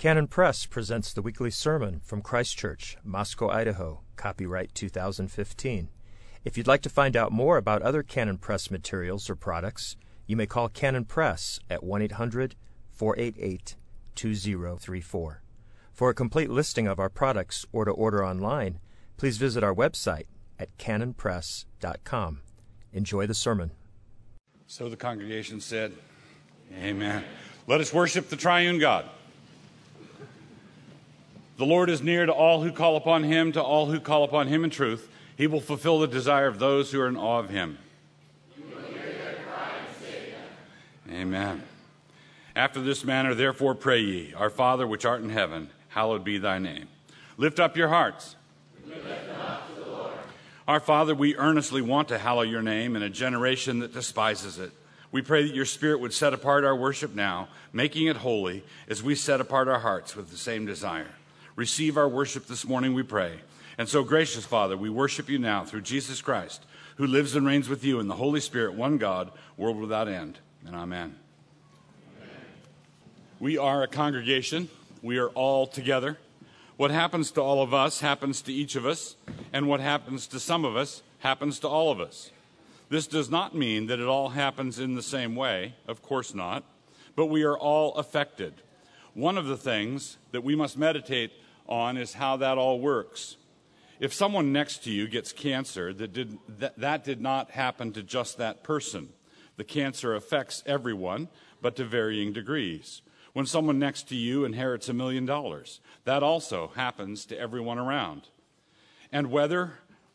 Canon Press presents the weekly sermon from Christ Church, Moscow, Idaho, copyright 2015. If you'd like to find out more about other Canon Press materials or products, you may call Canon Press at 1-800-488-2034. For a complete listing of our products or to order online, please visit our website at canonpress.com. Enjoy the sermon. So the congregation said, Amen. Let us worship the triune God. The Lord is near to all who call upon him, to all who call upon him in truth. He will fulfill the desire of those who are in awe of him. You will hear their cry and save them. Amen. After this manner, therefore, pray ye, Our Father which art in heaven, hallowed be thy name. Lift up your hearts. We lift them up to the Lord. Our Father, we earnestly want to hallow your name in a generation that despises it. We pray that your Spirit would set apart our worship now, making it holy as we set apart our hearts with the same desire. Receive our worship this morning, we pray. And so, gracious Father, we worship you now through Jesus Christ, who lives and reigns with you in the Holy Spirit, one God, world without end. And amen. We are a congregation. We are all together. What happens to all of us happens to each of us, and what happens to some of us happens to all of us. This does not mean that it all happens in the same way, of course not, but we are all affected. One of the things that we must meditate on is how that all works. If someone next to you gets cancer, that did not happen to just that person. The cancer affects everyone, but to varying degrees. When someone next to you inherits $1 million, that also happens to everyone around. And whether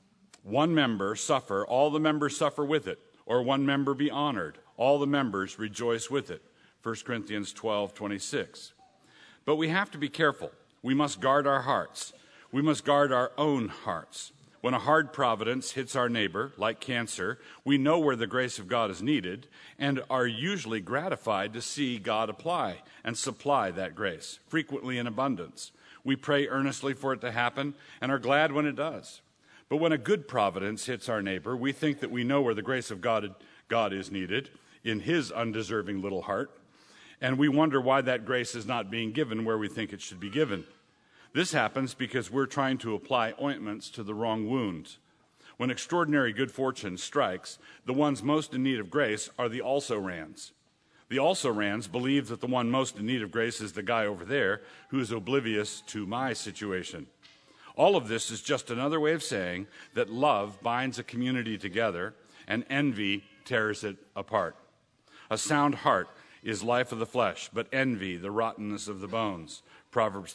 one member suffer, all the members suffer with it, or one member be honored, all the members rejoice with it. 1 Corinthians 12:26. But we have to be careful. We must guard our hearts. We must guard our own hearts. When a hard providence hits our neighbor, like cancer, we know where the grace of God is needed and are usually gratified to see God apply and supply that grace, frequently in abundance. We pray earnestly for it to happen and are glad when it does. But when a good providence hits our neighbor, we think that we know where the grace of God is needed in his undeserving little heart, and we wonder why that grace is not being given where we think it should be given. This happens because we're trying to apply ointments to the wrong wounds. When extraordinary good fortune strikes, the ones most in need of grace are the also-rans. The also-rans believe that the one most in need of grace is the guy over there who is oblivious to my situation. All of this is just another way of saying that love binds a community together and envy tears it apart. A sound heart is life of the flesh, but envy the rottenness of the bones. Proverbs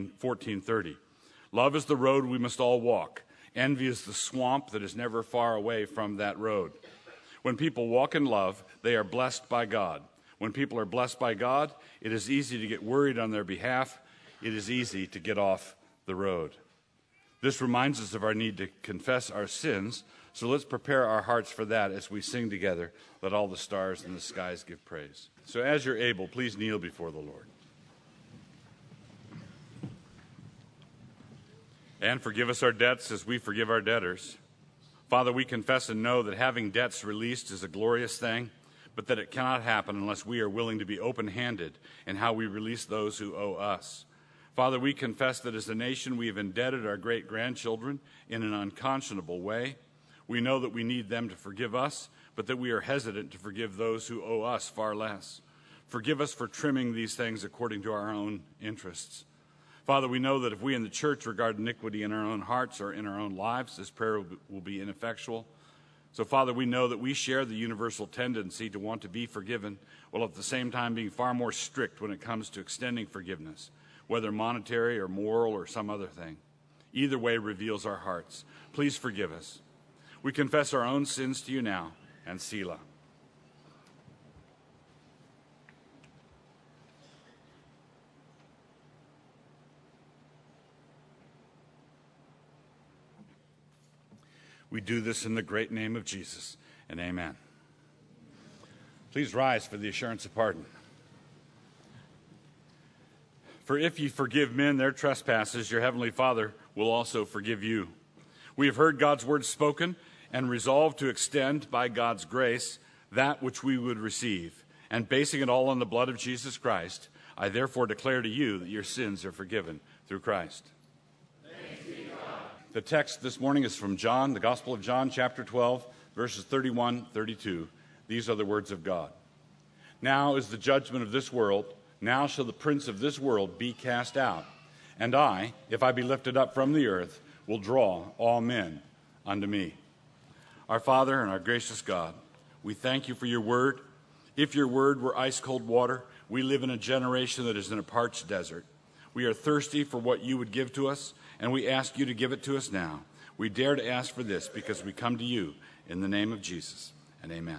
14:30. Love is the road we must all walk. Envy is the swamp that is never far away from that road. When people walk in love, they are blessed by God. When people are blessed by God, it is easy to get worried on their behalf. It is easy to get off the road. This reminds us of our need to confess our sins, so let's prepare our hearts for that as we sing together, Let All the Stars in the Skies Give Praise. So as you're able, please kneel before the Lord. And forgive us our debts as we forgive our debtors. Father, we confess and know that having debts released is a glorious thing, but that it cannot happen unless we are willing to be open-handed in how we release those who owe us. Father, we confess that as a nation we have indebted our great-grandchildren in an unconscionable way. We know that we need them to forgive us, but that we are hesitant to forgive those who owe us far less. Forgive us for trimming these things according to our own interests. Father, we know that if we in the church regard iniquity in our own hearts or in our own lives, this prayer will be ineffectual. So, Father, we know that we share the universal tendency to want to be forgiven, while at the same time being far more strict when it comes to extending forgiveness, whether monetary or moral or some other thing. Either way reveals our hearts. Please forgive us. We confess our own sins to you now, and Selah. We do this in the great name of Jesus, and amen. Please rise for the assurance of pardon. For if ye forgive men their trespasses, your heavenly Father will also forgive you. We have heard God's word spoken and resolved to extend by God's grace that which we would receive. And basing it all on the blood of Jesus Christ, I therefore declare to you that your sins are forgiven through Christ. Thanks be to God. The text this morning is from John, the Gospel of John, chapter 12, verses 31, 32. These are the words of God. Now is the judgment of this world. Now shall the prince of this world be cast out. And I, if I be lifted up from the earth, will draw all men unto me. Our Father and our gracious God, we thank you for your word. If your word were ice-cold water, we live in a generation that is in a parched desert. We are thirsty for what you would give to us, and we ask you to give it to us now. We dare to ask for this because we come to you in the name of Jesus, and amen.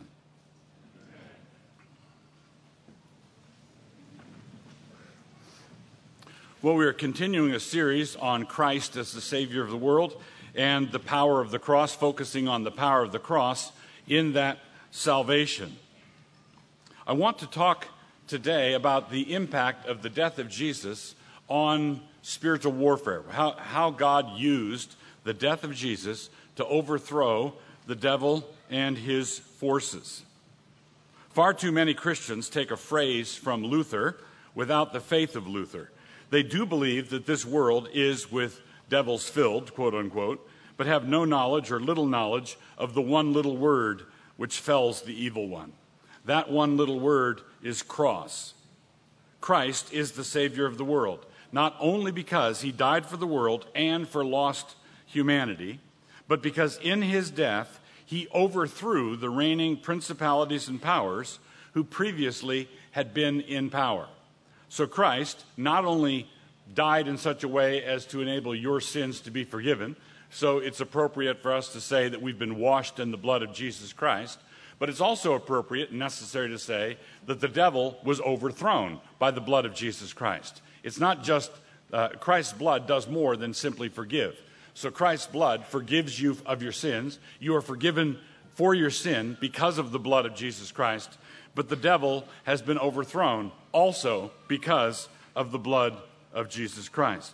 Well, we are continuing a series on Christ as the Savior of the world and the power of the cross, focusing on the power of the cross in that salvation. I want to talk today about the impact of the death of Jesus on spiritual warfare, how God used the death of Jesus to overthrow the devil and his forces. Far too many Christians take a phrase from Luther without the faith of Luther. They do believe that this world is with devils filled, quote unquote, but have no knowledge or little knowledge of the one little word which fells the evil one. That one little word is cross. Christ is the Savior of the world, not only because he died for the world and for lost humanity, but because in his death he overthrew the reigning principalities and powers who previously had been in power. So Christ not only died in such a way as to enable your sins to be forgiven, so it's appropriate for us to say that we've been washed in the blood of Jesus Christ, but it's also appropriate and necessary to say that the devil was overthrown by the blood of Jesus Christ. It's not just Christ's blood does more than simply forgive. So Christ's blood forgives you of your sins. You are forgiven for your sin because of the blood of Jesus Christ. But the devil has been overthrown also because of the blood of Jesus Christ.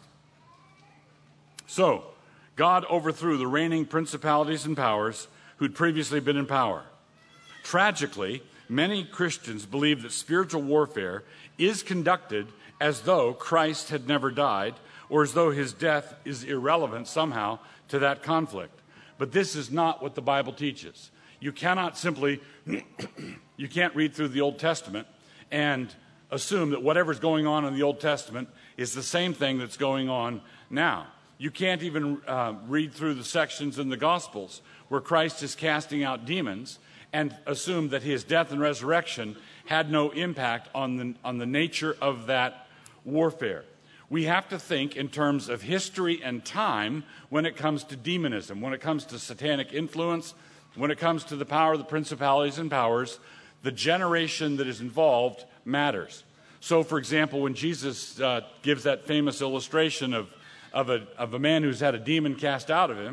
So, God overthrew the reigning principalities and powers who'd previously been in power. Tragically, many Christians believe that spiritual warfare is conducted as though Christ had never died, or as though his death is irrelevant somehow to that conflict. But this is not what the Bible teaches. You cannot simply, you can't read through the Old Testament and assume that whatever's going on in the Old Testament is the same thing that's going on now. You can't even read through the sections in the Gospels where Christ is casting out demons and assume that his death and resurrection had no impact on the nature of that warfare. We have to think in terms of history and time when it comes to demonism, when it comes to satanic influence, when it comes to the power of the principalities and powers. The generation that is involved matters. So, for example, when Jesus gives that famous illustration of a man who's had a demon cast out of him,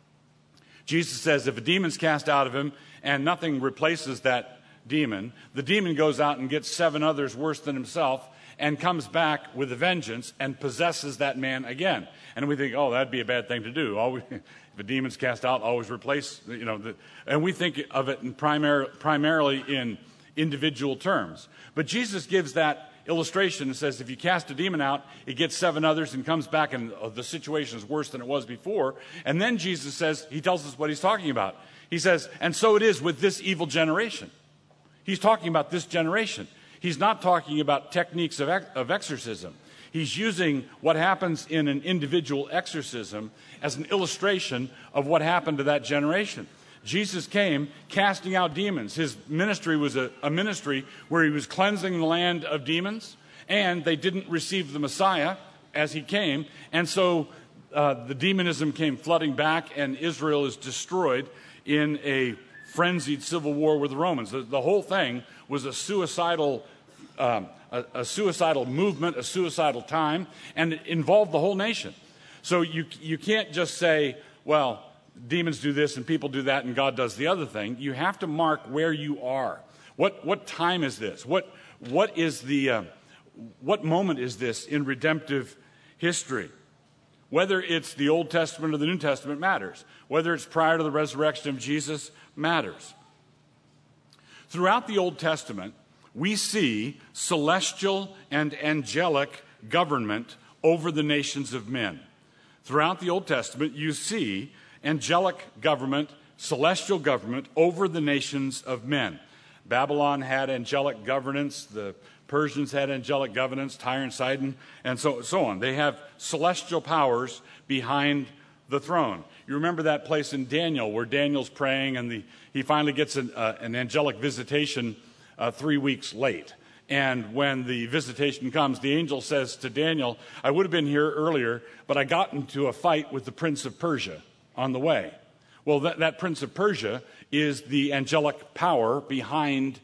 Jesus says if a demon's cast out of him and nothing replaces that demon, the demon goes out and gets 7 others worse than himself and comes back with a vengeance and possesses that man again. And we think, oh, that'd be a bad thing to do. Always, if a demon's cast out, always replace, and we think of it in primarily in individual terms. But Jesus gives that illustration and says if you cast a demon out, it gets 7 others and comes back and the situation is worse than it was before. And then Jesus says, he tells us what he's talking about. He says, and so it is with this evil generation. He's talking about this generation. He's not talking about techniques of exorcism. He's using what happens in an individual exorcism as an illustration of what happened to that generation. Jesus came casting out demons. His ministry was a ministry where he was cleansing the land of demons, and they didn't receive the Messiah as he came. And so the demonism came flooding back, and Israel is destroyed in a frenzied civil war with the Romans. The whole thing was a suicidal movement, a suicidal time, and it involved the whole nation. So you can't just say, well, demons do this and people do that and God does the other thing. You have to mark where you are. What time is this? What moment is this in redemptive history? Whether it's the Old Testament or the New Testament matters. Whether it's prior to the resurrection of Jesus matters. Throughout the Old Testament, we see celestial and angelic government over the nations of men. Throughout the Old Testament, you see angelic government, celestial government over the nations of men. Babylon had angelic governance, the Persians had angelic governance, Tyre and Sidon, and so on. They have celestial powers behind the throne. You remember that place in Daniel where Daniel's praying and he finally gets an angelic visitation 3 weeks late. And when the visitation comes, the angel says to Daniel, I would have been here earlier, but I got into a fight with the prince of Persia on the way. Well, that prince of Persia is the angelic power behind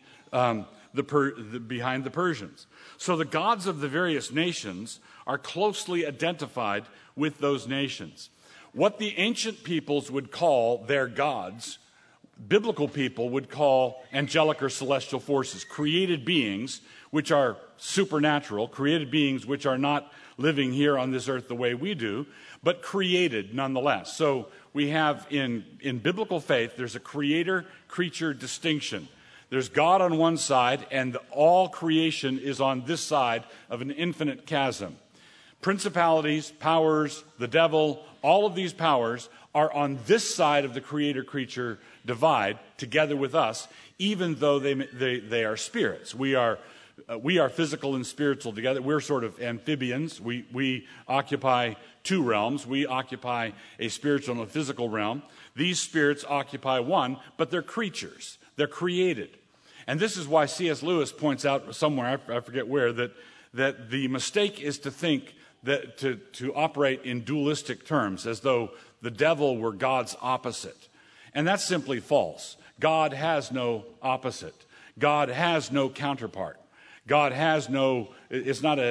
behind the Persians. So the gods of the various nations are closely identified with those nations. What the ancient peoples would call their gods, biblical people would call angelic or celestial forces, created beings which are supernatural, created beings which are not living here on this earth the way we do, but created nonetheless. So we have in biblical faith, there's a creator-creature distinction. There's God on one side, and all creation is on this side of an infinite chasm. Principalities, powers, the devil, all of these powers are on this side of the creator-creature divide together with us, even though they are spirits. We are physical and spiritual together. We're sort of amphibians. We occupy two realms. We occupy a spiritual and a physical realm. These spirits occupy one, but they're creatures. They're created. And this is why C.S. Lewis points out somewhere, I forget where, that the mistake is to think that to operate in dualistic terms, as though the devil were God's opposite. And that's simply false. God has no opposite. God has no counterpart. God has no, it's not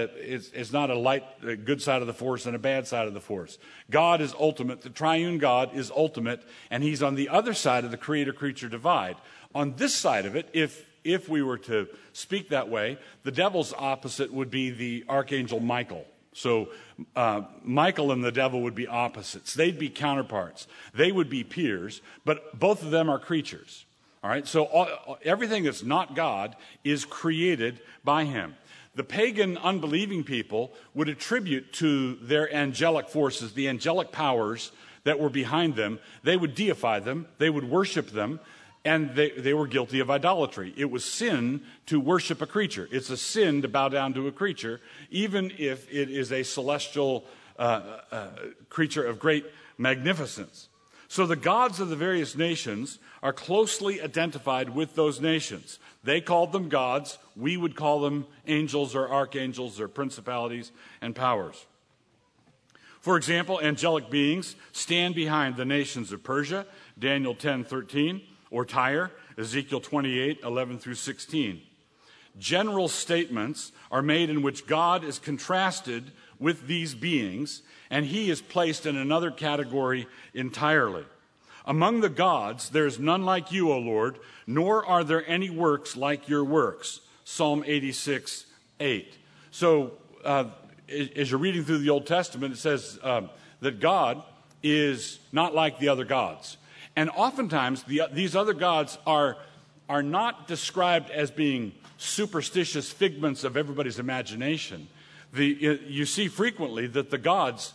a good side of the force and a bad side of the force. God is ultimate. The triune God is ultimate, and he's on the other side of the creator-creature divide. On this side of it, if we were to speak that way, the devil's opposite would be the archangel Michael. So Michael and the devil would be opposites. They'd be counterparts. They would be peers, but both of them are creatures. All right, so everything that's not God is created by him. The pagan, unbelieving people would attribute to their angelic forces, the angelic powers that were behind them, they would deify them, they would worship them, and they were guilty of idolatry. It was sin to worship a creature. It's a sin to bow down to a creature, even if it is a celestial creature of great magnificence. So the gods of the various nations are closely identified with those nations. They called them gods. We would call them angels or archangels or principalities and powers. For example, angelic beings stand behind the nations of Persia, Daniel 10:13, or Tyre, Ezekiel 28:11 through 16. General statements are made in which God is contrasted with these beings, and he is placed in another category entirely. Among the gods, there is none like you, O Lord, nor are there any works like your works. Psalm 86:8. So, as you're reading through the Old Testament, it says that God is not like the other gods. And oftentimes, these other gods are not described as being superstitious figments of everybody's imagination. You see frequently that the gods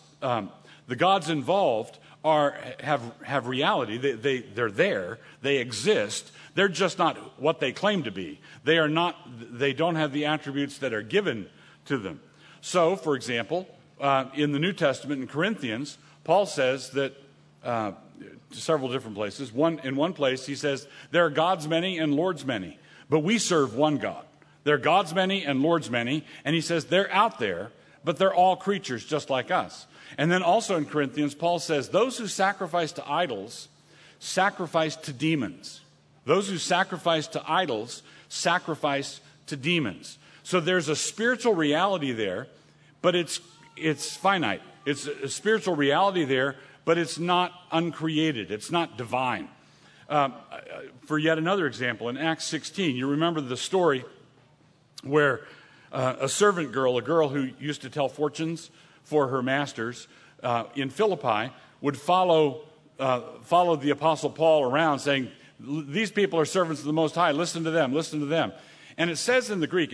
involved have reality. They're there. They exist. They're just not what they claim to be. They don't have the attributes that are given to them. So, for example, in the New Testament in Corinthians, Paul says that several different places. In one place, he says, there are gods many and lords many, but we serve one God. There are gods many and lords many, and he says they're out there, but they're all creatures just like us. And then also in Corinthians, Paul says, those who sacrifice to idols sacrifice to demons. Those who sacrifice to idols sacrifice to demons. So there's a spiritual reality there, but it's finite. It's a spiritual reality there, but it's not uncreated. It's not divine. For yet another example, in Acts 16, you remember the story where a servant girl, a girl who used to tell fortunes for her masters in Philippi, would follow the Apostle Paul around saying, these people are servants of the Most High. Listen to them, listen to them. And it says in the Greek,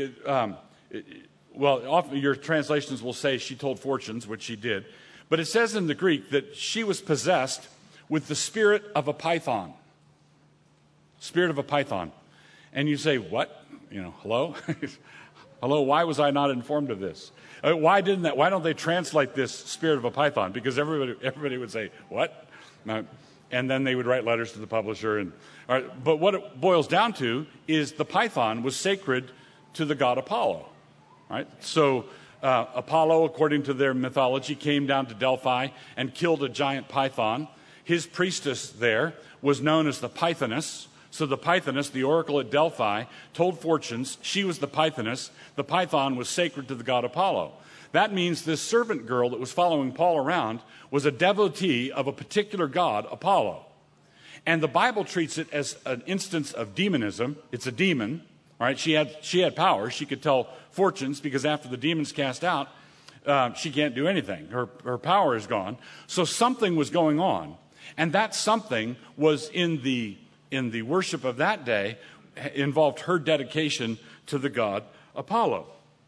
often your translations will say she told fortunes, which she did. But it says in the Greek that she was possessed with the spirit of a python. Spirit of a python. And you say, what? Hello? Hello, why was I not informed of this? Why don't they translate this spirit of a python? Because everybody would say, what? And then they would write letters to the publisher. But what it boils down to is the python was sacred to the god Apollo. Right? So Apollo, according to their mythology, came down to Delphi and killed a giant python. His priestess there was known as the Pythoness. So the Pythoness, the oracle at Delphi, told fortunes. She was the Pythoness. The python was sacred to the god Apollo. That means this servant girl that was following Paul around was a devotee of a particular god, Apollo. And the Bible treats it as an instance of demonism. It's a demon. Right? She had power. She could tell fortunes because after the demon's cast out, she can't do anything. Her power is gone. So something was going on. And that something was in the worship of that day involved her dedication to the god Apollo.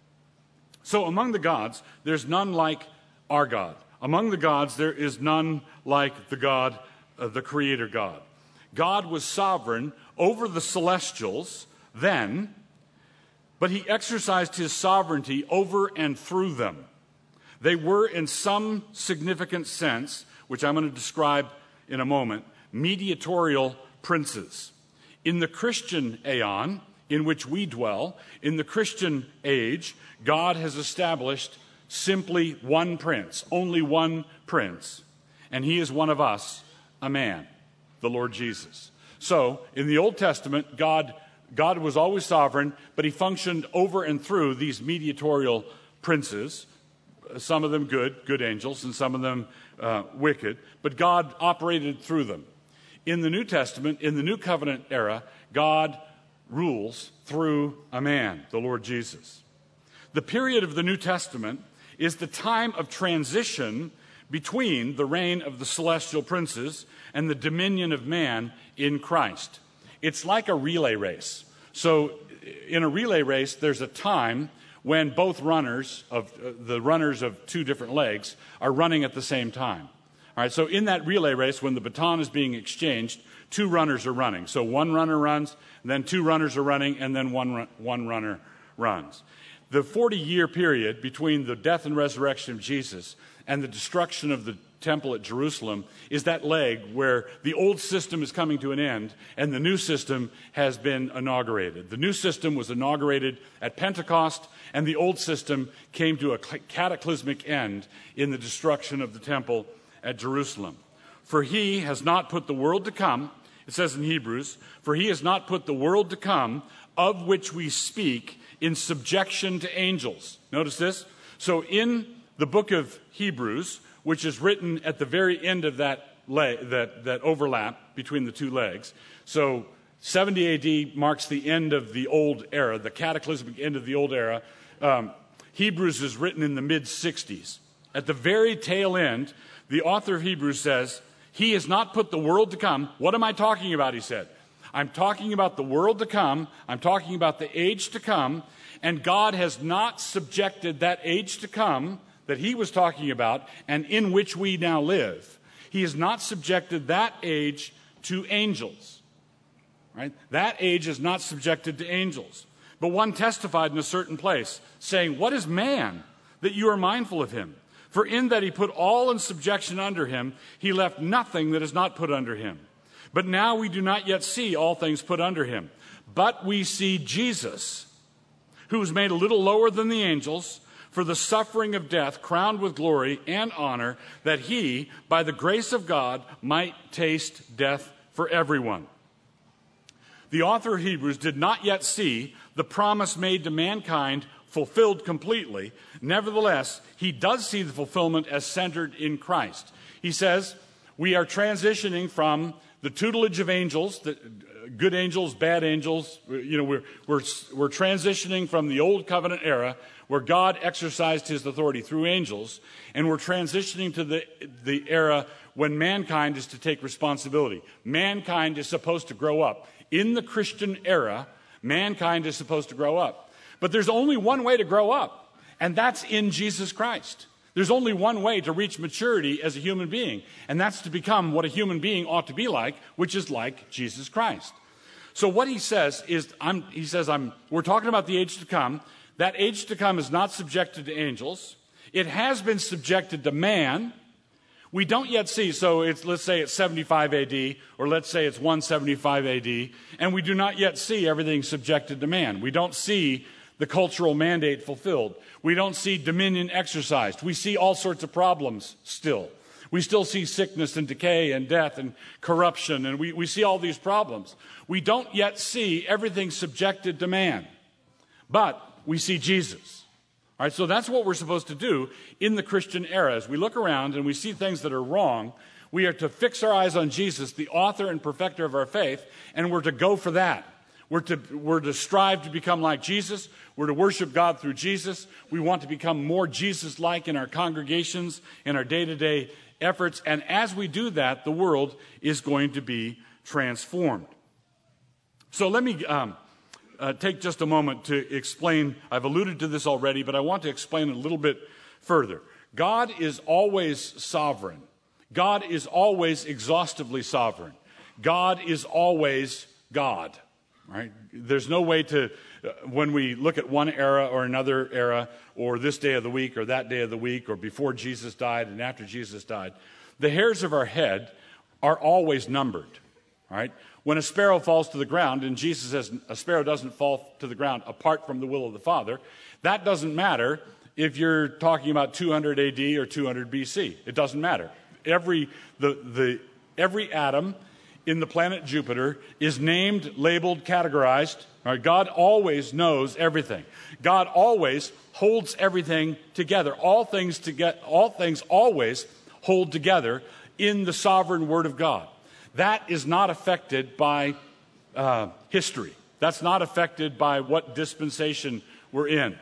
So among the gods, there's none like our God. Among the gods, there is none like the God, the Creator God. God was sovereign over the celestials then, but he exercised his sovereignty over and through them. They were, in some significant sense, which I'm going to describe in a moment, mediatorial princes. In the Christian aeon, in which we dwell, in the Christian age, God has established simply one prince, only one prince, and he is one of us, a man, the Lord Jesus. So, in the Old Testament, God was always sovereign, but he functioned over and through these mediatorial princes, some of them good angels, and some of them wicked, but God operated through them. In the New Testament, in the New Covenant era, God rules through a man, the Lord Jesus. The period of the New Testament is the time of transition between the reign of the celestial princes and the dominion of man in Christ. It's like a relay race. So in a relay race, there's a time when both runners of two different legs are running at the same time. All right, so in that relay race, when the baton is being exchanged, two runners are running. So one runner runs, then two runners are running, and then one runner runs. The 40-year period between the death and resurrection of Jesus and the destruction of the temple at Jerusalem is that leg where the old system is coming to an end and the new system has been inaugurated. The new system was inaugurated at Pentecost, and the old system came to a cataclysmic end in the destruction of the temple at Jerusalem. For he has not put the world to come, it says in Hebrews, for he has not put the world to come of which we speak in subjection to angels. Notice this. So in the book of Hebrews, which is written at the very end of that overlap between the two legs. So 70 AD marks the end of the old era, the cataclysmic end of the old era. Hebrews is written in the mid-60s. At the very tail end, the author of Hebrews says, he has not put the world to come. What am I talking about, he said. I'm talking about the world to come. I'm talking about the age to come. And God has not subjected that age to come that he was talking about and in which we now live. He has not subjected that age to angels. Right? That age is not subjected to angels. But one testified in a certain place, saying, what is man that you are mindful of him? For in that he put all in subjection under him, he left nothing that is not put under him. But now we do not yet see all things put under him. But we see Jesus, who was made a little lower than the angels, for the suffering of death, crowned with glory and honor, that he, by the grace of God, might taste death for everyone. The author of Hebrews did not yet see the promise made to mankind fulfilled completely. Nevertheless, he does see the fulfillment as centered in Christ. He says, we are transitioning from the tutelage of angels, good angels, bad angels. We're transitioning from the old covenant era where God exercised his authority through angels, and we're transitioning to the era when mankind is to take responsibility. Mankind is supposed to grow up. In the Christian era, Mankind is supposed to grow up. But there's only one way to grow up, and that's in Jesus Christ. There's only one way to reach maturity as a human being, and that's to become what a human being ought to be like, which is like Jesus Christ. So what he says is, we're talking about the age to come. That age to come is not subjected to angels. It has been subjected to man. We don't yet see, so let's say it's 75 AD, or let's say it's 175 AD, and we do not yet see everything subjected to man. We don't see the cultural mandate fulfilled. We don't see dominion exercised. We see all sorts of problems still. We still see sickness and decay and death and corruption, and we see all these problems. We don't yet see everything subjected to man, but we see Jesus. All right, so that's what we're supposed to do in the Christian era. As we look around and we see things that are wrong, we are to fix our eyes on Jesus, the author and perfecter of our faith, and we're to go for that. We're to strive to become like Jesus. We're to worship God through Jesus. We want to become more Jesus-like in our congregations, in our day-to-day efforts. And as we do that, the world is going to be transformed. So let me take just a moment to explain. I've alluded to this already, but I want to explain it a little bit further. God is always sovereign. God is always exhaustively sovereign. God is always God. Right? There's no way to, when we look at one era or another era, or this day of the week or that day of the week, or before Jesus died and after Jesus died, the hairs of our head are always numbered. Right? When a sparrow falls to the ground, and Jesus says a sparrow doesn't fall to the ground apart from the will of the Father, that doesn't matter if you're talking about 200 AD or 200 BC. It doesn't matter. Every atom in the planet Jupiter is named, labeled, categorized. Right? God always knows everything. God always holds everything together. All things always hold together in the sovereign Word of God. That is not affected by history. That's not affected by what dispensation we're in.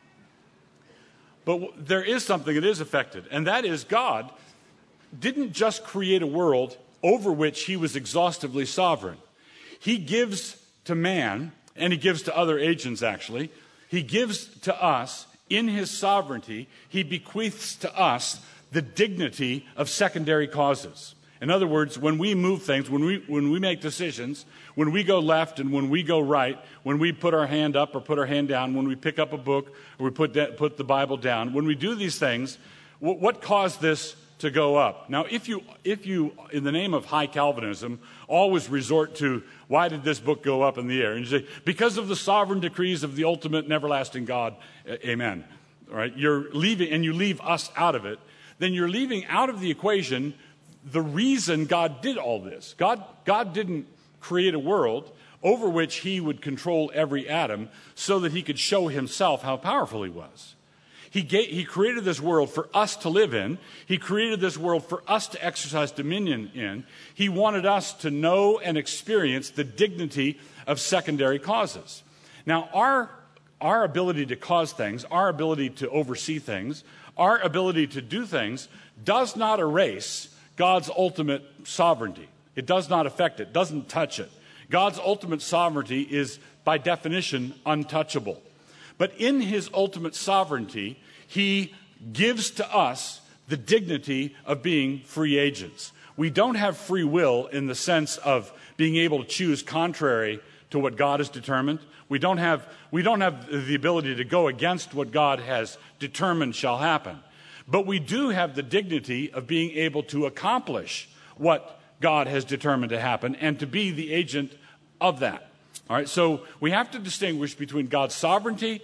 But there is something that is affected, and that is God didn't just create a world over which he was exhaustively sovereign. He gives to man, and he gives to other agents actually, he gives to us, in his sovereignty, he bequeaths to us the dignity of secondary causes. In other words, when we move things, when we make decisions, when we go left and when we go right, when we put our hand up or put our hand down, when we pick up a book or we put the Bible down, when we do these things, what caused this to go up? Now, if you, in the name of high Calvinism, always resort to, why did this book go up in the air? And you say, because of the sovereign decrees of the ultimate and everlasting God, amen. All right? You leave us out of it, then you're leaving out of the equation the reason God did all this. God didn't create a world over which he would control every atom so that he could show himself how powerful he was. He created this world for us to live in. He created this world for us to exercise dominion in. He wanted us to know and experience the dignity of secondary causes. Now, our ability to cause things, our ability to oversee things, our ability to do things does not erase God's ultimate sovereignty. It does not affect it, doesn't touch it. God's ultimate sovereignty is, by definition, untouchable. But in his ultimate sovereignty, he gives to us the dignity of being free agents. We don't have free will in the sense of being able to choose contrary to what God has determined. We don't have the ability to go against what God has determined shall happen. But we do have the dignity of being able to accomplish what God has determined to happen and to be the agent of that. All right, so we have to distinguish between God's sovereignty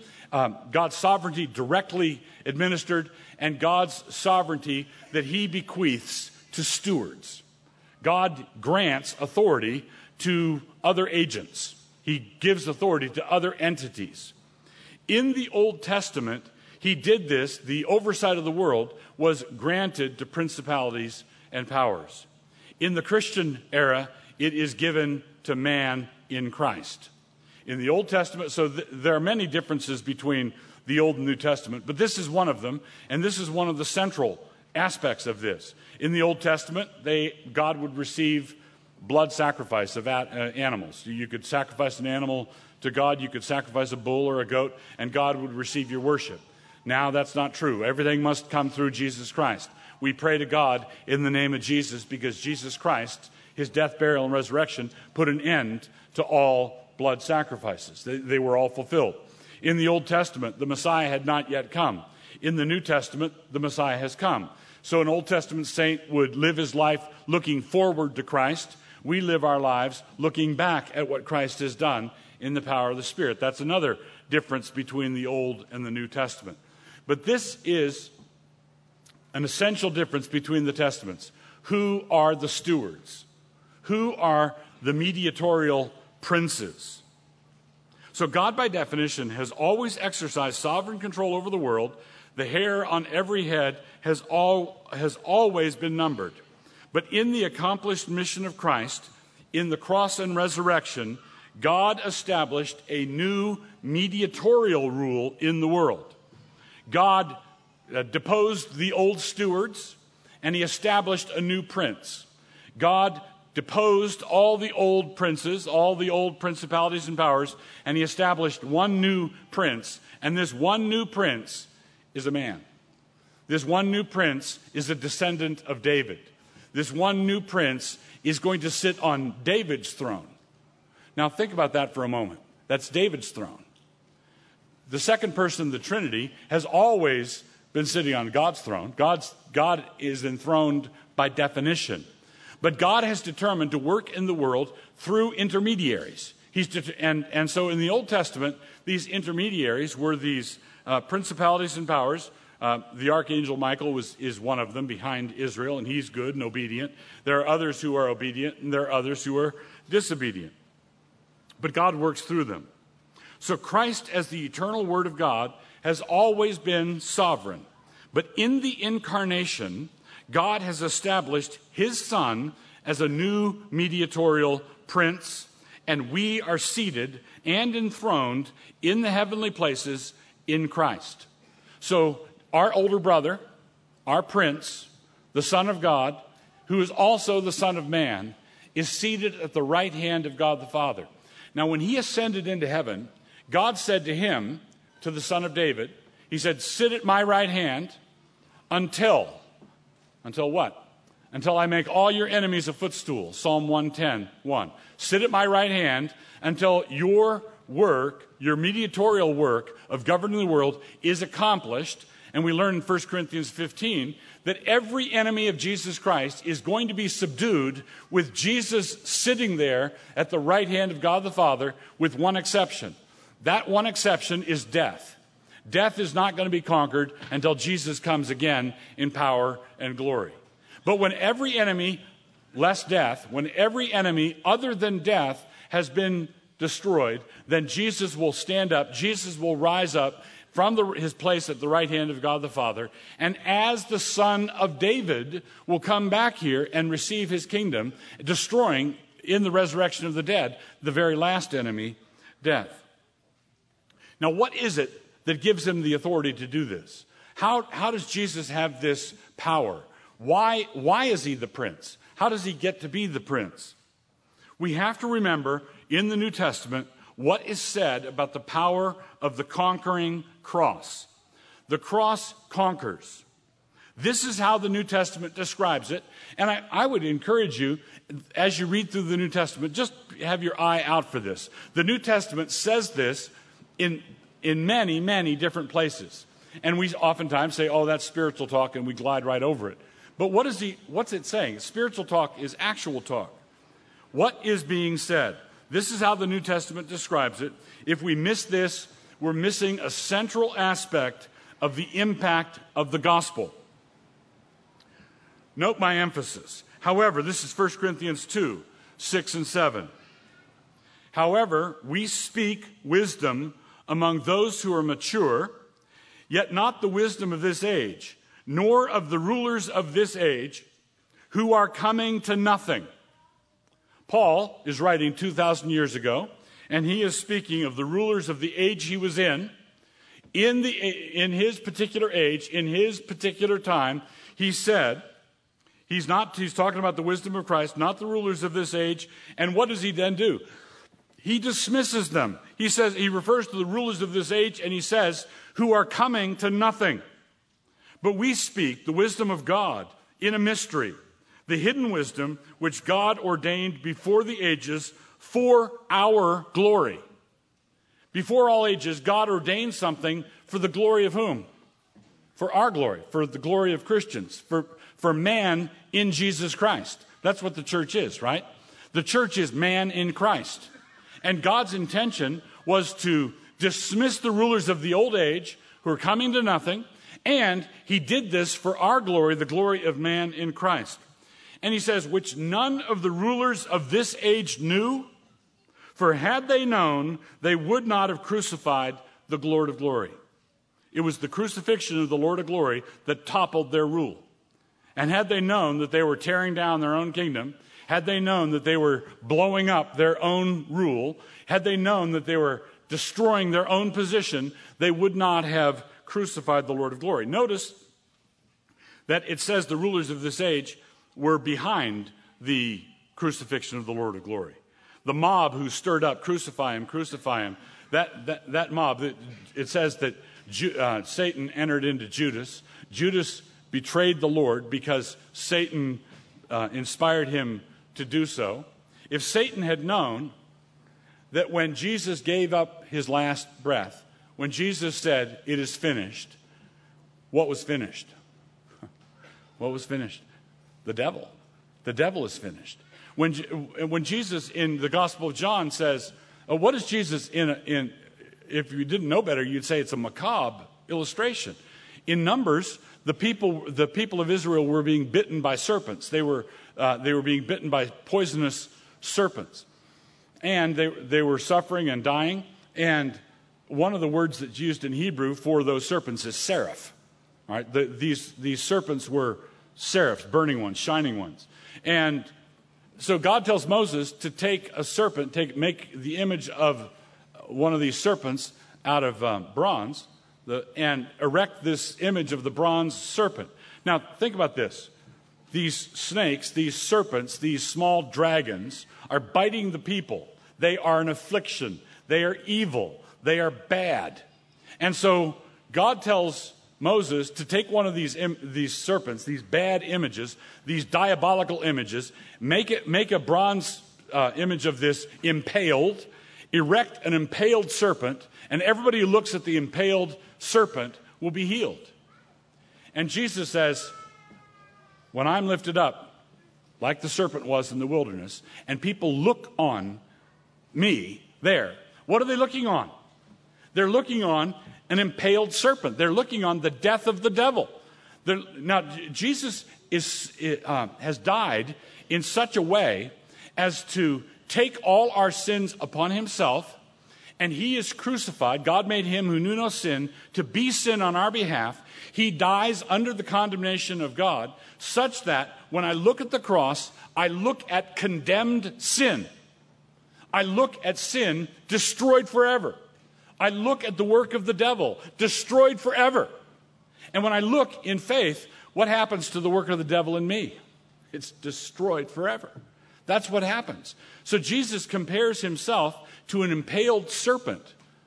directly administered, and God's sovereignty that he bequeaths to stewards. God grants authority to other agents. He gives authority to other entities. In the Old Testament, he did this. The oversight of the world was granted to principalities and powers. In the Christian era, it is given to man in Christ. In the Old Testament, so there are many differences between the Old and New Testament, but this is one of them, and this is one of the central aspects of this. In the Old Testament, God would receive blood sacrifice of animals. You could sacrifice an animal to God, you could sacrifice a bull or a goat, and God would receive your worship. Now that's not true. Everything must come through Jesus Christ. We pray to God in the name of Jesus because Jesus Christ, his death, burial, and resurrection, put an end to all blood sacrifices. They were all fulfilled. In the Old Testament, the Messiah had not yet come. In the New Testament, the Messiah has come. So an Old Testament saint would live his life looking forward to Christ. We live our lives looking back at what Christ has done in the power of the Spirit. That's another difference between the Old and the New Testament. But this is an essential difference between the Testaments. Who are the stewards? Who are the mediatorial princes? So God, by definition, has always exercised sovereign control over the world. The hair on every head has always been numbered. But in the accomplished mission of Christ, in the cross and resurrection, God established a new mediatorial rule in the world. God deposed the old stewards, and he established a new prince. God deposed all the old princes, all the old principalities and powers, and he established one new prince. And this one new prince is a man. This one new prince is a descendant of David. This one new prince is going to sit on David's throne. Now think about that for a moment. That's David's throne. The second person of the Trinity has always been sitting on God's throne. God is enthroned by definition. But God has determined to work in the world through intermediaries. And so in the Old Testament, these intermediaries were these principalities and powers. The archangel Michael is one of them behind Israel, and he's good and obedient. There are others who are obedient, and there are others who are disobedient. But God works through them. So Christ, as the eternal Word of God, has always been sovereign. But in the incarnation, God has established his Son as a new mediatorial prince, and we are seated and enthroned in the heavenly places in Christ. So our older brother, our prince, the Son of God, who is also the Son of Man, is seated at the right hand of God the Father. Now, when he ascended into heaven, God said to him, to the Son of David, he said, sit at my right hand until what? Until I make all your enemies a footstool. Psalm 110:1. Sit at my right hand until your work, your mediatorial work of governing the world is accomplished. And we learn in 1 Corinthians 15 that every enemy of Jesus Christ is going to be subdued with Jesus sitting there at the right hand of God the Father, with one exception. That one exception is death. Death is not going to be conquered until Jesus comes again in power and glory. But when every enemy, less death, when every enemy other than death has been destroyed, then Jesus will stand up, Jesus will rise up from his place at the right hand of God the Father, and as the Son of David will come back here and receive his kingdom, destroying in the resurrection of the dead the very last enemy, death. Now, what is it that gives him the authority to do this? How does Jesus have this power? Why is he the prince? How does he get to be the prince? We have to remember in the New Testament what is said about the power of the conquering cross. The cross conquers. This is how the New Testament describes it. And I would encourage you, as you read through the New Testament, just have your eye out for this. The New Testament says this in many, many different places. And we oftentimes say, oh, that's spiritual talk, and we glide right over it. But what's it saying? Spiritual talk is actual talk. What is being said? This is how the New Testament describes it. If we miss this, we're missing a central aspect of the impact of the gospel. Note my emphasis. However, this is 1 Corinthians 2:6-7. However, we speak wisdom among those who are mature, yet not the wisdom of this age, nor of the rulers of this age, who are coming to nothing. Paul is writing 2,000 years ago, and he is speaking of the rulers of the age he was in his particular age, in his particular time. He said He's talking about the wisdom of Christ, not the rulers of this age. And what does he then do? He dismisses them. He refers to the rulers of this age, and he says, who are coming to nothing. But we speak the wisdom of God in a mystery, the hidden wisdom which God ordained before the ages for our glory. Before all ages, God ordained something for the glory of whom? For our glory, for the glory of Christians, for man in Jesus Christ. That's what the church is, right? The church is man in Christ. And God's intention was to dismiss the rulers of the old age who are coming to nothing, and he did this for our glory, the glory of man in Christ. And he says, which none of the rulers of this age knew, for had they known, they would not have crucified the Lord of glory. It was the crucifixion of the Lord of glory that toppled their rule. And had they known that they were tearing down their own kingdom, had they known that they were blowing up their own rule, had they known that they were destroying their own position, they would not have crucified the Lord of glory. Notice that it says the rulers of this age were behind the crucifixion of the Lord of glory. The mob who stirred up, crucify him, that mob, it says that Satan entered into Judas. Judas betrayed the Lord because Satan inspired him to do so. If Satan had known that when Jesus gave up his last breath, when Jesus said, it is finished, what was finished? What was finished? The devil. The devil is finished. When Jesus in the Gospel of John says, what is Jesus in if you didn't know better, you'd say it's a macabre illustration. In Numbers, the people of Israel were being bitten by serpents. They were being bitten by poisonous serpents. And they were suffering and dying. And one of the words that's used in Hebrew for those serpents is seraph. All right? These serpents were seraphs, burning ones, shining ones. And so God tells Moses to take a serpent, make the image of one of these serpents out of bronze, and erect this image of the bronze serpent. Now, think about this. These snakes, these serpents, these small dragons are biting the people. They are an affliction. They are evil. They are bad. And so God tells Moses to take one of these serpents, these bad images, these diabolical images, make a bronze image of this impaled, erect an impaled serpent, and everybody who looks at the impaled serpent will be healed. And Jesus says, when I'm lifted up, like the serpent was in the wilderness, and people look on me there, what are they looking on? They're looking on an impaled serpent. They're looking on the death of the devil. Now, Jesus has died in such a way as to take all our sins upon himself, and he is crucified. God made him who knew no sin to be sin on our behalf. He dies under the condemnation of God, such that when I look at the cross, I look at condemned sin. I look at sin destroyed forever. I look at the work of the devil, destroyed forever. And when I look in faith, what happens to the work of the devil in me? It's destroyed forever. That's what happens. So Jesus compares himself to an impaled serpent.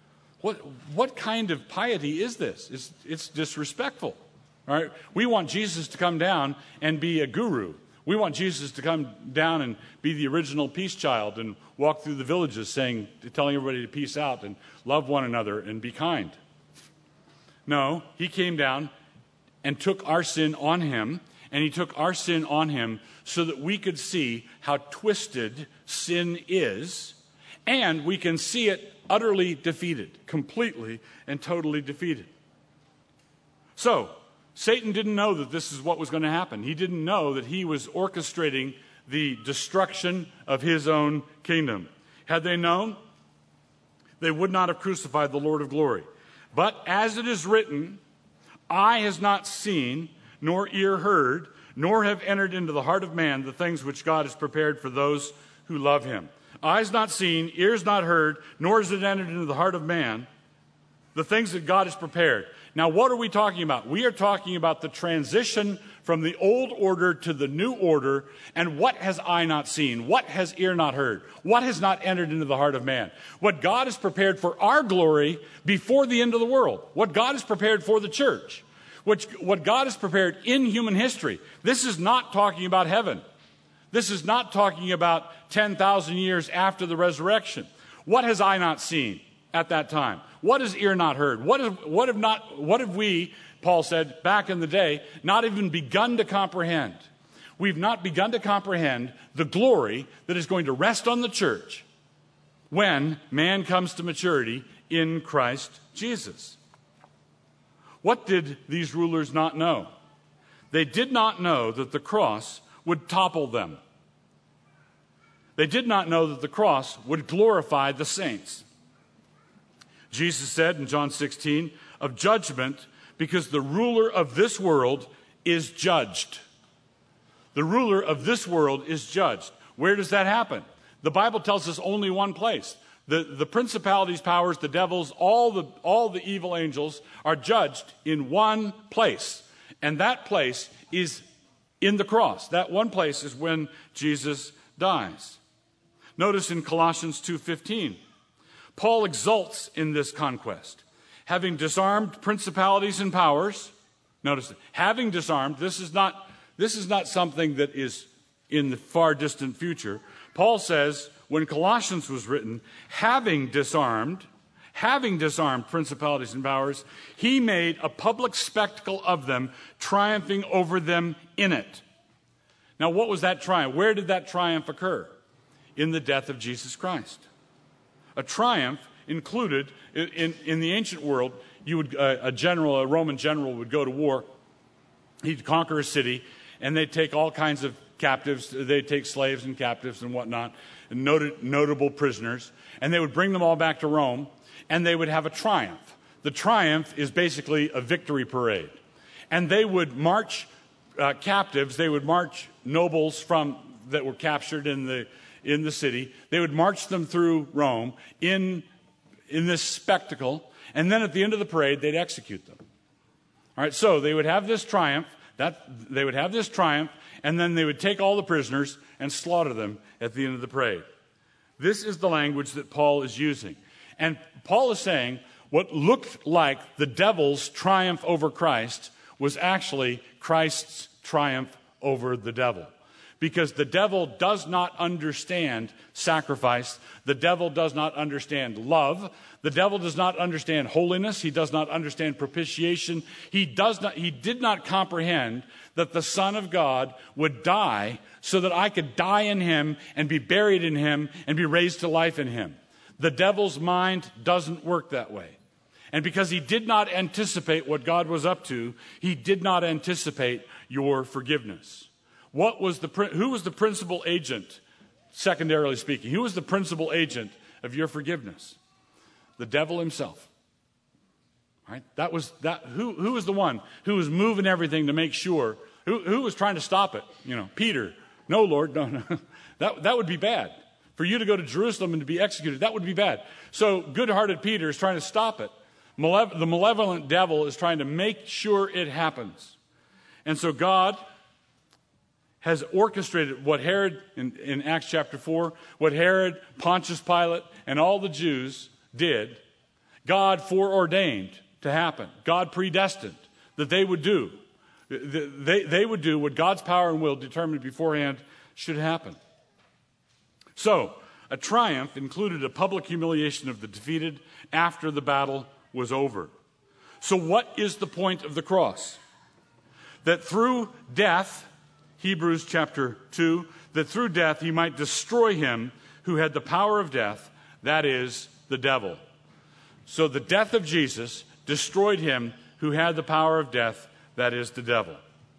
What kind of piety is this? It's disrespectful. All right? We want Jesus to come down and be a guru. We want Jesus to come down and be the original peace child and walk through the villages telling everybody to peace out and love one another and be kind. No, he came down and took our sin on him, and he took our sin on him so that we could see how twisted sin is, and we can see it utterly defeated, completely and totally defeated. So, Satan didn't know that this is what was going to happen. He didn't know that he was orchestrating the destruction of his own kingdom. Had they known, they would not have crucified the Lord of glory. But as it is written, eye has not seen, nor ear heard, nor have entered into the heart of man the things which God has prepared for those who love him. Eyes not seen, ears not heard, nor has it entered into the heart of man The things that God has prepared. Now, what are we talking about? We are talking about the transition from the old order to the new order, and what has eye not seen? What has ear not heard? What has not entered into the heart of man? What God has prepared for our glory before the end of the world. What God has prepared for the church. What God has prepared in human history. This is not talking about heaven. This is not talking about 10,000 years after the resurrection. What has eye not seen at that time? What has ear not heard? What have we, Paul said back in the day, not even begun to comprehend? We've not begun to comprehend the glory that is going to rest on the church when man comes to maturity in Christ Jesus. What did these rulers not know? They did not know that the cross would topple them. They did not know that the cross would glorify the saints. Jesus said in John 16, of judgment, because the ruler of this world is judged. The ruler of this world is judged. Where does that happen? The Bible tells us only one place. The principalities, powers, the devils, all the evil angels are judged in one place. And that place is in the cross. That one place is when Jesus dies. Notice in Colossians 2:15, Paul exults in this conquest. Having disarmed principalities and powers, notice it, having disarmed, this is not something that is in the far distant future. Paul says, when Colossians was written, having disarmed principalities and powers, he made a public spectacle of them, triumphing over them in it. Now, what was that triumph? Where did that triumph occur? In the death of Jesus Christ. A triumph included, in the ancient world, a Roman general would go to war. He'd conquer a city, and they'd take all kinds of captives. They'd take slaves and captives and whatnot, and notable prisoners, and they would bring them all back to Rome, and they would have a triumph. The triumph is basically a victory parade. And they would march captives, they would march nobles that were captured in the city. They would march them through Rome in this spectacle, and then at the end of the parade, they'd execute them. All right, so they would have this triumph, and then they would take all the prisoners and slaughter them at the end of the parade. This is the language that Paul is using. And Paul is saying what looked like the devil's triumph over Christ was actually Christ's triumph over the devil. Because the devil does not understand sacrifice. The devil does not understand love. The devil does not understand holiness. He does not understand propitiation. He did not comprehend that the Son of God would die so that I could die in him and be buried in him and be raised to life in him. The devil's mind doesn't work that way. And because he did not anticipate what God was up to, he did not anticipate your forgiveness. Who was the principal agent, secondarily speaking? Who was the principal agent of your forgiveness? The devil himself. Right? Who was the one who was moving everything to make sure? Who was trying to stop it? Peter. No, Lord, no. That would be bad. For you to go to Jerusalem and to be executed, that would be bad. So good-hearted Peter is trying to stop it. The malevolent devil is trying to make sure it happens. And so God has orchestrated what Herod, in Acts chapter 4, what Herod, Pontius Pilate, and all the Jews did, God foreordained to happen. God predestined that they would do. They would do what God's power and will determined beforehand should happen. So, a triumph included a public humiliation of the defeated after the battle was over. So what is the point of the cross? That through death, Hebrews chapter 2, that through death he might destroy him who had the power of death, that is, the devil. So the death of Jesus destroyed him who had the power of death, that is, the devil.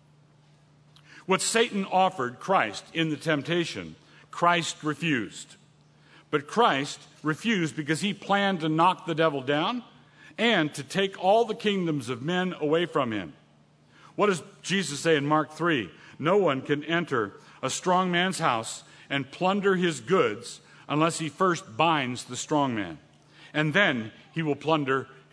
What Satan offered Christ in the temptation, Christ refused. But Christ refused because he planned to knock the devil down and to take all the kingdoms of men away from him. What does Jesus say in Mark 3? No one can enter a strong man's house and plunder his goods unless he first binds the strong man. And then he will plunder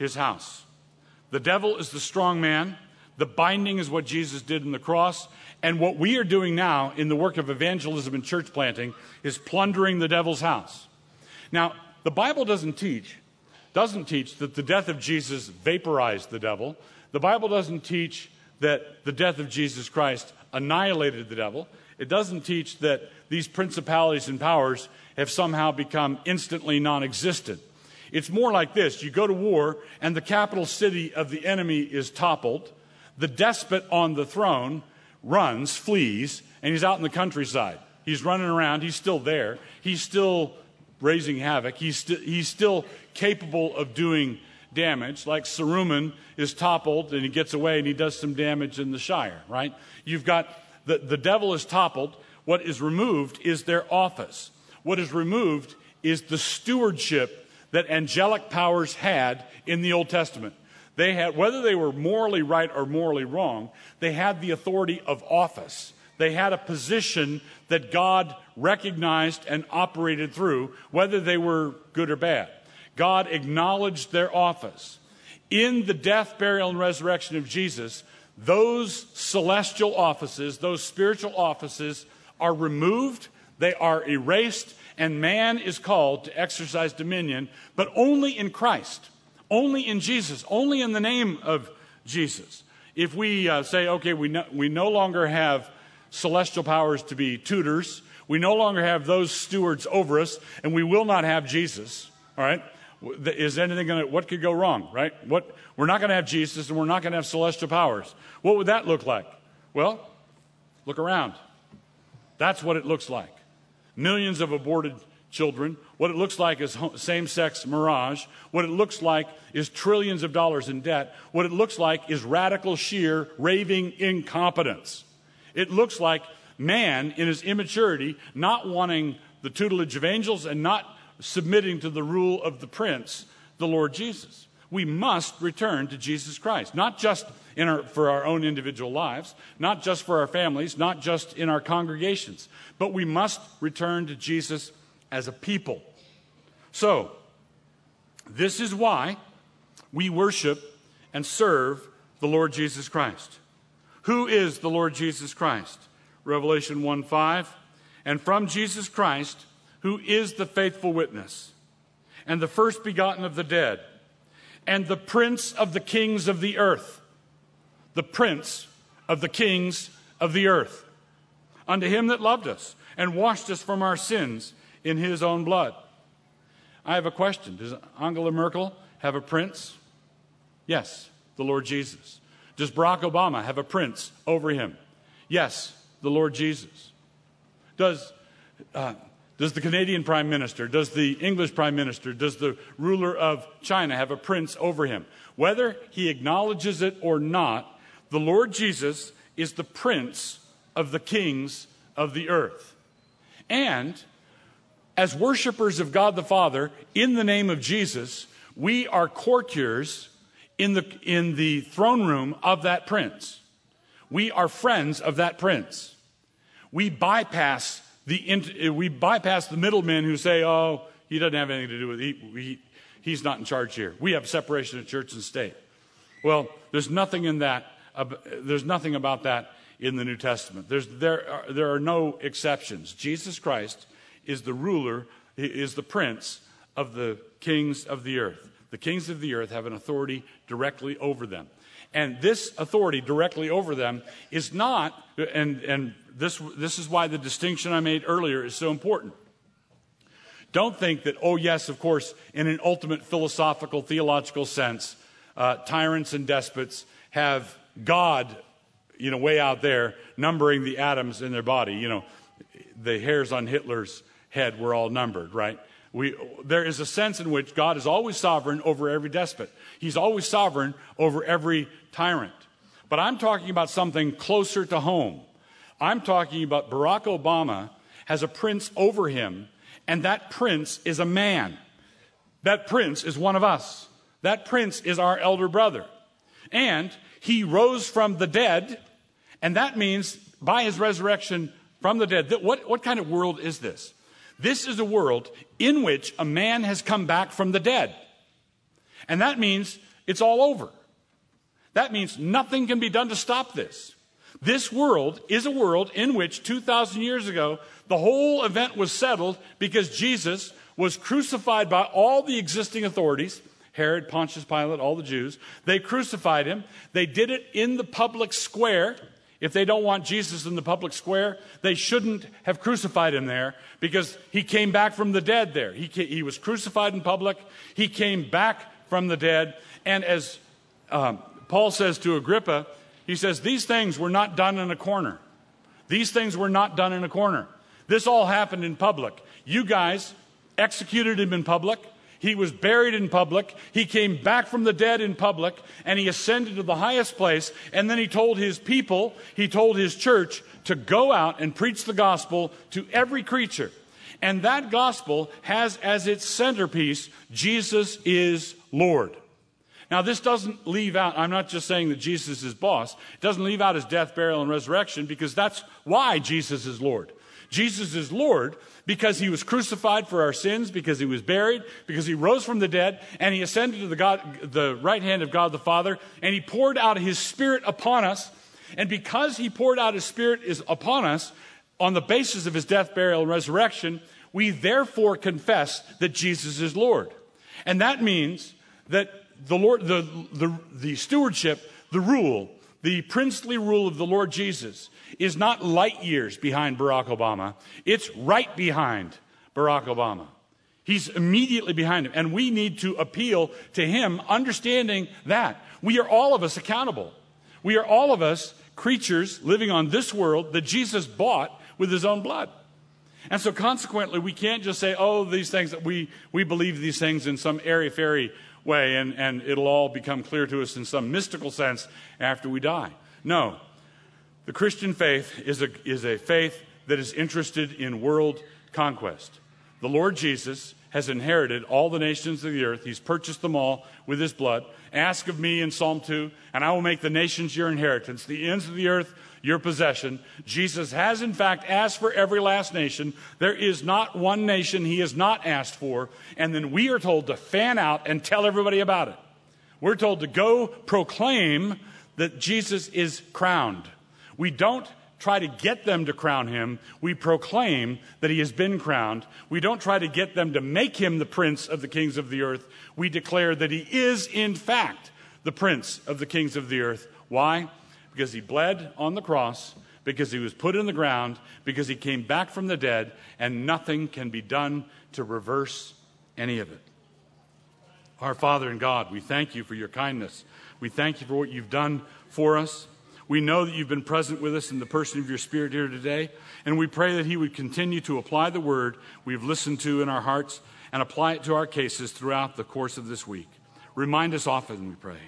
his house. The devil is the strong man. The binding is what Jesus did on the cross. And what we are doing now in the work of evangelism and church planting is plundering the devil's house. Now, the Bible doesn't teach that the death of Jesus vaporized the devil. The Bible doesn't teach that the death of Jesus Christ annihilated the devil. It doesn't teach that these principalities and powers have somehow become instantly non-existent. It's more like this. You go to war, and the capital city of the enemy is toppled. The despot on the throne runs, flees, and he's out in the countryside. He's running around. He's still there. He's still raising havoc. He's still capable of doing damage. Like Saruman is toppled, and he gets away, and he does some damage in the Shire, right? You've got the devil is toppled. What is removed is their office. What is removed is the stewardship that angelic powers had in the Old Testament. They had, whether they were morally right or morally wrong, they had the authority of office. They had a position that God recognized and operated through, whether they were good or bad. God acknowledged their office. In the death, burial, and resurrection of Jesus, those celestial offices, those spiritual offices are removed, they are erased, and man is called to exercise dominion, but only in Christ, only in Jesus, only in the name of Jesus. If we say, okay, we no longer have celestial powers to be tutors, we no longer have those stewards over us, and we will not have Jesus, all right? Is anything what could go wrong, right? We're not going to have Jesus, and we're not going to have celestial powers. What would that look like? Well, look around. That's what it looks like. Millions of aborted children. What it looks like is same-sex mirage. What it looks like is trillions of dollars in debt. What it looks like is radical, sheer, raving incompetence. It looks like man in his immaturity not wanting the tutelage of angels and not submitting to the rule of the prince, the Lord Jesus. We must return to Jesus Christ, not just for our own individual lives, not just for our families, not just in our congregations, but we must return to Jesus as a people. So, this is why we worship and serve the Lord Jesus Christ. Who is the Lord Jesus Christ? Revelation 1:5, and from Jesus Christ, who is the faithful witness, and the first begotten of the dead, and the prince of the kings of the earth. The prince of the kings of the earth. Unto him that loved us and washed us from our sins in his own blood. I have a question. Does Angela Merkel have a prince? Yes, the Lord Jesus. Does Barack Obama have a prince over him? Yes, the Lord Jesus. Does the Canadian Prime Minister, does the English Prime Minister, does the ruler of China have a prince over him? Whether he acknowledges it or not, the Lord Jesus is the prince of the kings of the earth. And as worshipers of God the Father, in the name of Jesus, we are courtiers in the throne room of that prince. We are friends of that prince. We bypass the middlemen who say, oh, he doesn't have anything to do with it. He's not in charge here. We have separation of church and state. Well, there's nothing about that in the New Testament. There are no exceptions. Jesus Christ is the ruler, is the prince of the kings of the earth. The kings of the earth have an authority directly over them. And this authority directly over them is not, and this is why the distinction I made earlier is so important. Don't think that, oh yes, of course, in an ultimate philosophical, theological sense, tyrants and despots have God, way out there, numbering the atoms in their body. The hairs on Hitler's head were all numbered, right? There is a sense in which God is always sovereign over every despot. He's always sovereign over every tyrant. But I'm talking about something closer to home. I'm talking about Barack Obama has a prince over him, and that prince is a man. That prince is one of us. That prince is our elder brother. And he rose from the dead, and that means by his resurrection from the dead. What kind of world is this? This is a world in which a man has come back from the dead. And that means it's all over. That means nothing can be done to stop this. This world is a world in which 2,000 years ago, the whole event was settled because Jesus was crucified by all the existing authorities, Herod, Pontius Pilate, all the Jews. They crucified him. They did it in the public square. If they don't want Jesus in the public square, they shouldn't have crucified him there because he came back from the dead there. He was crucified in public. He came back from the dead. And as Paul says to Agrippa, he says, these things were not done in a corner. These things were not done in a corner. This all happened in public. You guys executed him in public. He was buried in public. He came back from the dead in public, and he ascended to the highest place. And then he told his people, he told his church to go out and preach the gospel to every creature. And that gospel has as its centerpiece, Jesus is Lord. Now, this doesn't leave out, I'm not just saying that Jesus is boss. It doesn't leave out his death, burial, and resurrection, because that's why Jesus is Lord. Jesus is Lord because he was crucified for our sins, because he was buried, because he rose from the dead, and he ascended to the right hand of God the Father, and he poured out his Spirit upon us. And because he poured out his Spirit upon us on the basis of his death, burial, and resurrection, we therefore confess that Jesus is Lord. And that means that the Lord, the stewardship, the rule, the princely rule of the Lord Jesus is not light years behind Barack Obama. It's right behind Barack Obama. He's immediately behind him. And we need to appeal to him, understanding that we are all of us accountable. We are all of us creatures living on this world that Jesus bought with his own blood. And so consequently, we can't just say, oh, these things, that we believe these things in some airy-fairy way, and it'll all become clear to us in some mystical sense after we die. No. The Christian faith is a faith that is interested in world conquest. The Lord Jesus has inherited all the nations of the earth. He's purchased them all with his blood. Ask of me in Psalm 2, and I will make the nations your inheritance, the ends of the earth your possession. Jesus has, in fact, asked for every last nation. There is not one nation he has not asked for. And then we are told to fan out and tell everybody about it. We're told to go proclaim that Jesus is crowned. We don't try to get them to crown him. We proclaim that he has been crowned. We don't try to get them to make him the prince of the kings of the earth. We declare that he is, in fact, the prince of the kings of the earth. Why? Because he bled on the cross, because he was put in the ground, because he came back from the dead, and nothing can be done to reverse any of it. Our Father in God, we thank you for your kindness. We thank you for what you've done for us. We know that you've been present with us in the person of your Spirit here today, and we pray that he would continue to apply the word we've listened to in our hearts and apply it to our cases throughout the course of this week. Remind us often, we pray.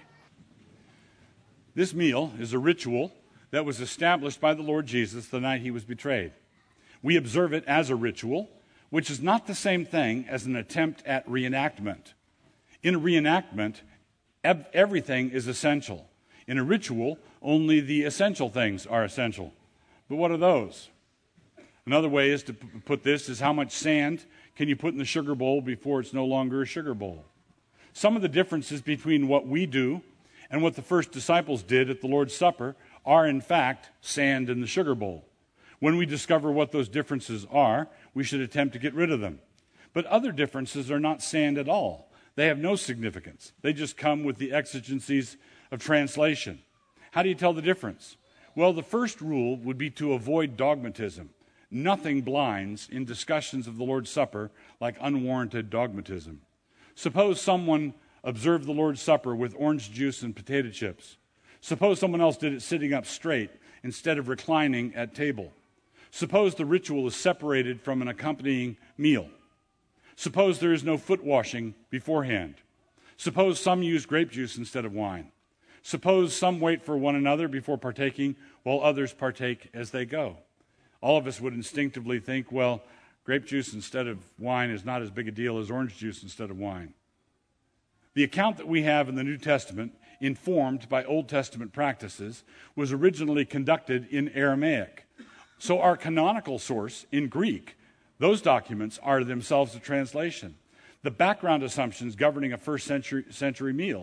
This meal is a ritual that was established by the Lord Jesus the night he was betrayed. We observe it as a ritual, which is not the same thing as an attempt at reenactment. In a reenactment, everything is essential. In a ritual, only the essential things are essential. But what are those? Another way is to put this is how much sand can you put in the sugar bowl before it's no longer a sugar bowl? Some of the differences between what we do and what the first disciples did at the Lord's Supper are, in fact, sand in the sugar bowl. When we discover what those differences are, we should attempt to get rid of them. But other differences are not sand at all. They have no significance. They just come with the exigencies of translation. How do you tell the difference? Well, the first rule would be to avoid dogmatism. Nothing blinds in discussions of the Lord's Supper like unwarranted dogmatism. Suppose someone observed the Lord's Supper with orange juice and potato chips. Suppose someone else did it sitting up straight instead of reclining at table. Suppose the ritual is separated from an accompanying meal. Suppose there is no foot washing beforehand. Suppose some use grape juice instead of wine. Suppose some wait for one another before partaking while others partake as they go. All of us would instinctively think, well, grape juice instead of wine is not as big a deal as orange juice instead of wine. The account that we have in the New Testament, informed by Old Testament practices, was originally conducted in Aramaic. So our canonical source in Greek, those documents are themselves a translation. The background assumptions governing a first century meal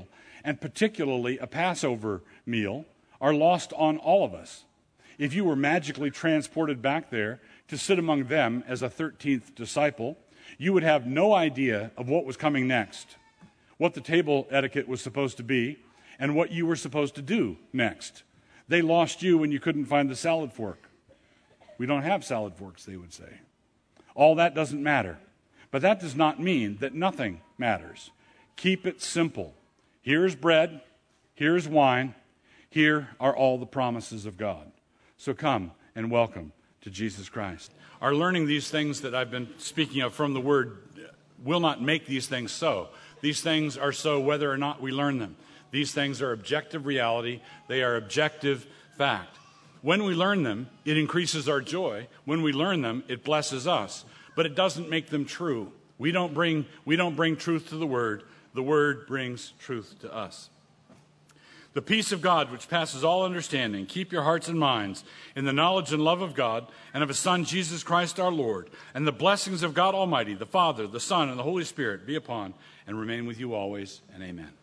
and particularly a Passover meal, are lost on all of us. If you were magically transported back there to sit among them as a 13th disciple, you would have no idea of what was coming next, what the table etiquette was supposed to be, and what you were supposed to do next. They lost you when you couldn't find the salad fork. We don't have salad forks, they would say. All that doesn't matter. But that does not mean that nothing matters. Keep it simple. Here's bread, here's wine, here are all the promises of God. So come and welcome to Jesus Christ. Our learning these things that I've been speaking of from the Word will not make these things so. These things are so whether or not we learn them. These things are objective reality. They are objective fact. When we learn them, it increases our joy. When we learn them, it blesses us. But it doesn't make them true. We don't bring truth to the Word. The Word brings truth to us. The peace of God, which passes all understanding, keep your hearts and minds in the knowledge and love of God and of His Son, Jesus Christ our Lord. And the blessings of God Almighty, the Father, the Son, and the Holy Spirit be upon and remain with you always. And amen.